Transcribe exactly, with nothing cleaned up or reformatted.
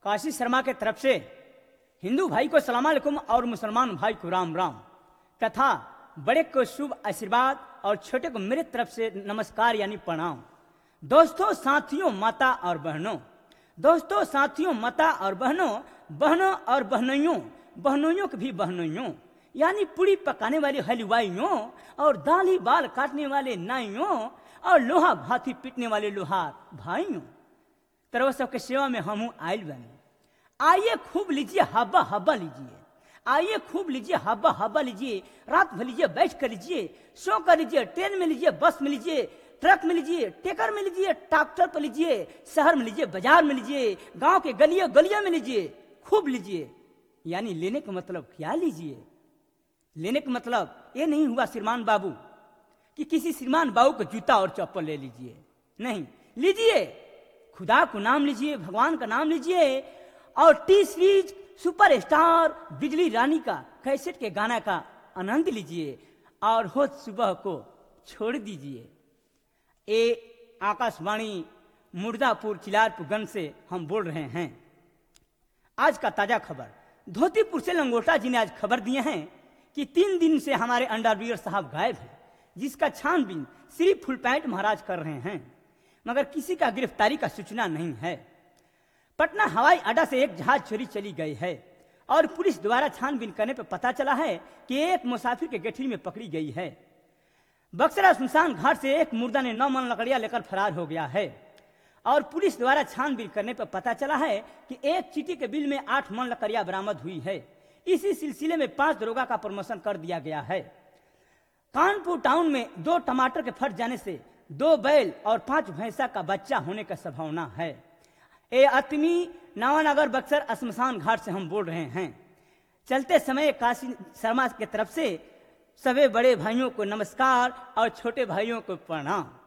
काशी शर्मा के तरफ से हिंदू भाई को सलाम अलैकुम और मुसलमान भाई को राम राम तथा बड़े को शुभ आशीर्वाद और छोटे को मेरे तरफ से नमस्कार यानी प्रणाम। दोस्तों साथियों माता और बहनों दोस्तों साथियों माता और बहनों बहनों और बहनोइयों बहनोइयों की भी बहनोइयों यानी पूड़ी पकाने वाले हलवाइयों और दाली बाल काटने वाले नाइयों और लोहा भाती पीटने वाले लोहार भाइयों तरह सबके सेवा में हम आयल बने। आइए खूब लीजिए हब्बा हब्बा लीजिए, आइए खूब लीजिए हब्बा हब्बा लीजिए, रात भर लीजिए, बैठ कर लीजिए, सो कर लीजिए, ट्रेन में लीजिए, बस में लीजिए, ट्रक में लीजिए, टेकर में लीजिए, ट्रैक्टर पर लीजिए, शहर में लीजिए, बाजार में लीजिए, गांव के गलियों गलियों में लीजिए, खूब लीजिए। यानी लेने का मतलब क्या लीजिए? लेने का मतलब ये नहीं हुआ श्रीमान बाबू कि किसी श्रीमान बाबू को जूता और चप्पल ले लीजिए, नहीं, लीजिए खुदा को नाम लीजिए, भगवान का नाम लीजिए और टी सीरीज सुपर स्टार बिजली रानी का कैसेट के गाना का आनंद लीजिए और हो सुबह को छोड़ दीजिए। ए आकाशवाणी मुर्दापुर चिलारपुरगंज से हम बोल रहे हैं। आज का ताजा खबर, धोतीपुर से लंगोटा जी ने आज खबर दिए हैं कि तीन दिन से हमारे अंडरवियर साहब गायब हैं, जिसका छानबीन श्री फुलपैंट महाराज कर रहे हैं, मगर किसी का गिरफ्तारी का सूचना नहीं है। पटना हवाई अड्डा से एक जहाज चोरी चली गई है और पुलिस द्वारा छानबीन करने पर पता चला है कि एक मुसाफिर के गठरी में पकड़ी गई है। बक्सरा सुनसान घाट से एक मुर्दा ने नौ मन लकड़ियां लेकर फरार हो गया है और पुलिस द्वारा छानबीन करने पर पता चला है कि एक चीटी के बिल में आठ मन लकड़ियां बरामद हुई है। इसी सिलसिले में पांच दरोगा का प्रमोशन कर दिया गया है। कानपुर टाउन में दो टमाटर के फट जाने से दो बैल और पांच भैंसा का बच्चा होने का संभावना है। ए अतमी नावानगर बक्सर शमशान घाट से हम बोल रहे हैं। चलते समय काशी शर्मा की तरफ से सभी बड़े भाइयों को नमस्कार और छोटे भाइयों को प्रणाम।